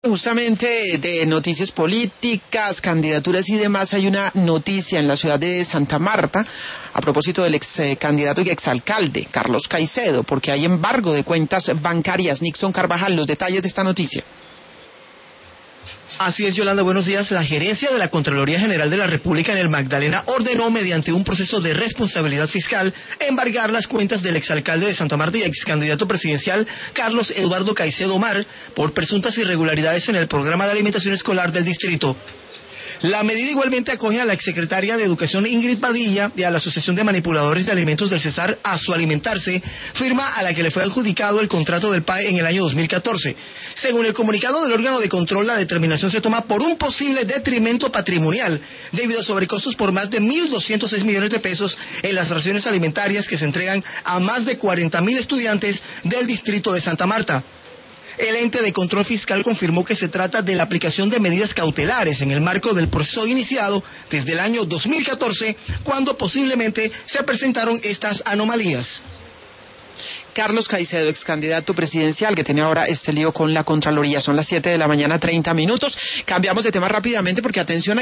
Justamente de noticias políticas, candidaturas y demás, hay una noticia en la ciudad de Santa Marta a propósito del ex candidato y exalcalde Carlos Caicedo, porque hay embargo de cuentas bancarias. Nixon Carvajal, los detalles de esta noticia. Así es, Yolanda, buenos días. La gerencia de la Contraloría General de la República en el Magdalena ordenó, mediante un proceso de responsabilidad fiscal, embargar las cuentas del exalcalde de Santa Marta y excandidato presidencial Carlos Eduardo Caicedo Mar por presuntas irregularidades en el programa de alimentación escolar del distrito. La medida igualmente acoge a la exsecretaria de Educación Ingrid Padilla y a la Asociación de Manipuladores de Alimentos del Cesar a su alimentarse, firma a la que le fue adjudicado el contrato del PAE en el año 2014. Según el comunicado del órgano de control, la determinación se toma por un posible detrimento patrimonial debido a sobrecostos por más de 1.206 millones de pesos en las raciones alimentarias que se entregan a más de 40.000 estudiantes del distrito de Santa Marta. El ente de control fiscal confirmó que se trata de la aplicación de medidas cautelares en el marco del proceso iniciado desde el año 2014, cuando posiblemente se presentaron estas anomalías. Carlos Caicedo, ex candidato presidencial, que tiene ahora este lío con la Contraloría. Son las 7 de la mañana, 30 minutos. Cambiamos de tema rápidamente porque, atención,